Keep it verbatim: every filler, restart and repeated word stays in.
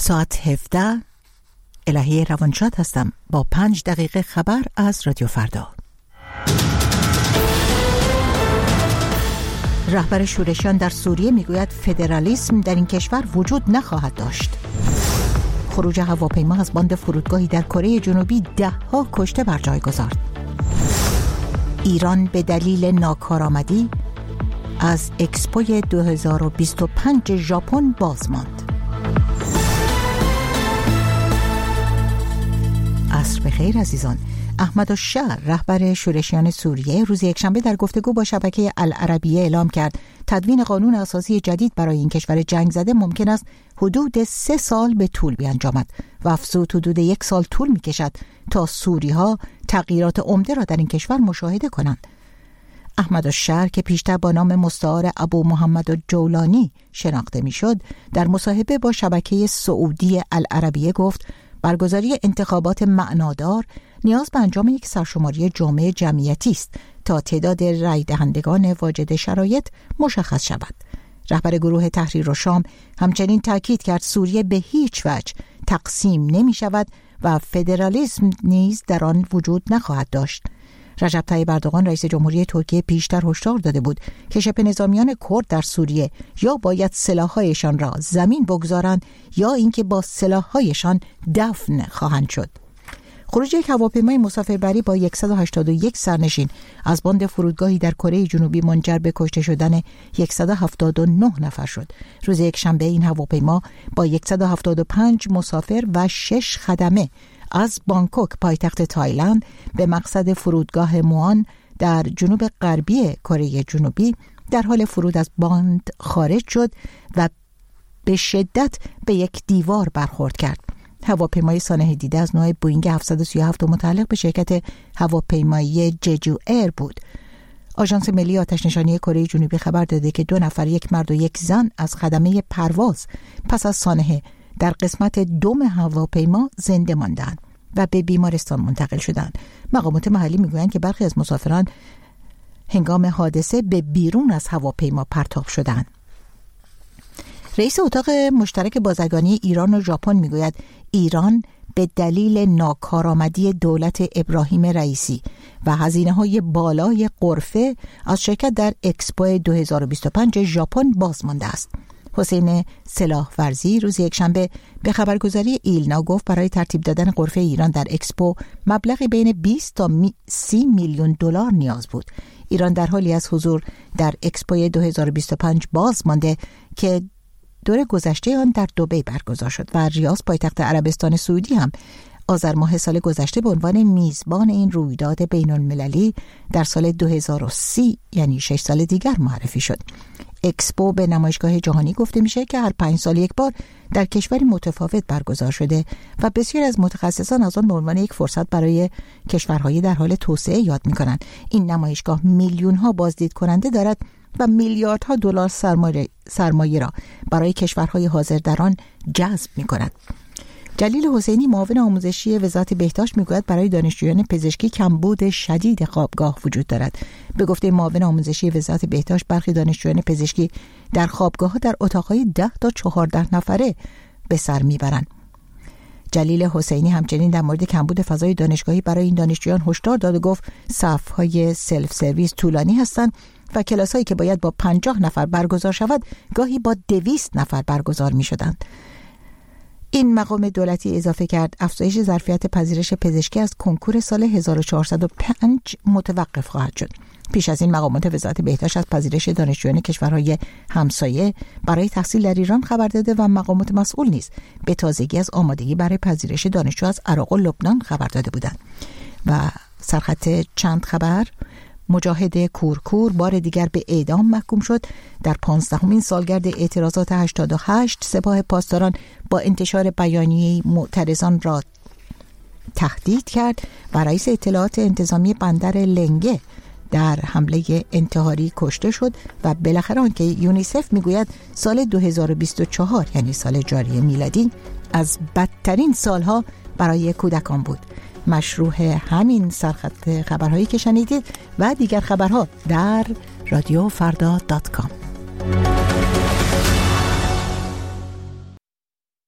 ساعت هفده. الهی روانشاد هستم با پنج دقیقه خبر از رادیو فردا. رهبر شورشیان در سوریه میگوید فدرالیسم در این کشور وجود نخواهد داشت. خروج هواپیما از باند فرودگاهی در کره جنوبی ده ها کشته بر جای گذارد. ایران به دلیل ناکارآمدی از اکسپوی دو هزار و بیست و پنج ژاپن باز ماند. عصر بخیر عزیزان. احمد الشهر رهبر شورشیان سوریه روز یکشنبه در گفتگو با شبکه العربیه اعلام کرد تدوین قانون اساسی جدید برای این کشور جنگ زده ممکن است حدود سه سال به طول بیانجامد و افزود حدود یک سال طول می کشد تا سوری‌ها تغییرات عمده را در این کشور مشاهده کنند. احمد الشهر که پیشتر با نام مستعار ابو محمد الجولانی شناخته می شد در مصاحبه با شبکه سعودی العربیه گفت برگزاری انتخابات معنادار نیاز به انجام یک سرشماری جامع جمعیتی است تا تعداد رای دهندگان واجد شرایط مشخص شود. رهبر گروه تحریر الشام همچنین تاکید کرد سوریه به هیچ وجه تقسیم نمی شود و فدرالیسم نیز در آن وجود نخواهد داشت. رجب طیب اردوغان رئیس جمهوری ترکیه پیشتر هشدار داده بود که شبه نظامیان کرد در سوریه یا باید سلاح‌هایشان را زمین بگذارند یا اینکه با سلاح‌هایشان دفن خواهند شد. خروج یک هواپیمای مسافربری با صد و هشتاد و یک سرنشین از باند فرودگاهی در کره جنوبی منجر به کشته شدن صد و هفتاد و نه نفر شد. روز یکشنبه این هواپیما با صد و هفتاد و پنج مسافر و شش خدمه از بانکوک پایتخت تایلند به مقصد فرودگاه موآن در جنوب غربی کره جنوبی در حال فرود از باند خارج شد و به شدت به یک دیوار برخورد کرد. هواپیمای سانحه دیده از نوع بوینگ هفتصد و سی و هفت متعلق به شرکت هواپیمایی ججو ایر بود. آژانس ملی آتش نشانی کره جنوبی خبر داده که دو نفر، یک مرد و یک زن، از خدمه پرواز پس از سانحه در قسمت دم هواپیما زنده ماندند و به بیمارستان منتقل شدند. مقامات محلی میگویند که برخی از مسافران هنگام حادثه به بیرون از هواپیما پرتاب شدند. رئیس اتاق مشترک بازرگانی ایران و ژاپن میگوید ایران به دلیل ناکارآمدی دولت ابراهیم رئیسی و هزینه‌های بالای غرفه از شرکت در اکسپو دو هزار و بیست و پنج ژاپن باز مانده است. حسین سلاح‌ورزی روز یکشنبه به خبرگزاری ایلنا گفت برای ترتیب دادن غرفه ایران در اکسپو مبلغی بین بیست تا سی میلیون دلار نیاز بود. ایران در حالی از حضور در اکسپو دو هزار و بیست و پنج باز مانده که دور گذشته آن در دبی برگزار شد و ریاض پایتخت عربستان سعودی هم آذر ماه سال گذشته به عنوان میزبان این رویداد بین المللی در سال دو هزار و سی یعنی شش سال دیگر معرفی شد. اکسپو به نمایشگاه جهانی گفته میشه که هر پنج سال یک بار در کشوری متفاوت برگزار شده و بسیاری از متخصصان از آن به عنوان یک فرصت برای کشورهای در حال توسعه یاد میکنند. این نمایشگاه میلیون ها بازدید کننده دارد و میلیاردها دلار سرمایه سرمایه را برای کشورهای حاضر در آن جذب می‌کند. جلیل حسینی معاون آموزشی وزارت بهداشت میگوید برای دانشجویان پزشکی کمبود شدید خوابگاه وجود دارد. به گفته معاون آموزشی وزارت بهداشت برخی دانشجویان پزشکی در خوابگاه‌ها در اتاق‌های ده تا چهارده نفره به سر میبرند. جلیل حسینی همچنین در مورد کمبود فضای دانشگاهی برای این دانشجویان هشدار داد و گفت صف‌های سلف سرویس طولانی هستند و کلاس‌هایی که باید با پنجاه نفر برگزار شود گاهی با دویست نفر برگزار می‌شدند. این مقام دولتی اضافه کرد افزایش ظرفیت پذیرش پزشکی از کنکور سال هزار و چهارصد و پنج متوقف خواهد شد. پیش از این مقامات وزارت بهداشت از پذیرش دانشجویان کشورهای همسایه برای تحصیل در ایران خبر داده و مقامات مسئول نیز به تازگی از آمادگی برای پذیرش دانشجو از عراق و لبنان خبر داده بودند. و سرخط چند خبر: مجاهد کورکور بار دیگر به اعدام محکوم شد. در پانزدهمین سالگرد اعتراضات هشتاد و هشت سپاه پاسداران با انتشار بیانیه معترضان را تهدید کرد و رئیس اطلاعات انتظامی بندر لنگه در حمله انتحاری کشته شد و بالاخره آنکه یونیسف میگوید سال دو هزار و بیست و چهار یعنی سال جاری میلادی از بدترین سالها برای کودکان بود. مشروع همین سرخط خبرهایی که شنیدید و دیگر خبرها در رادیو فردا دات کام.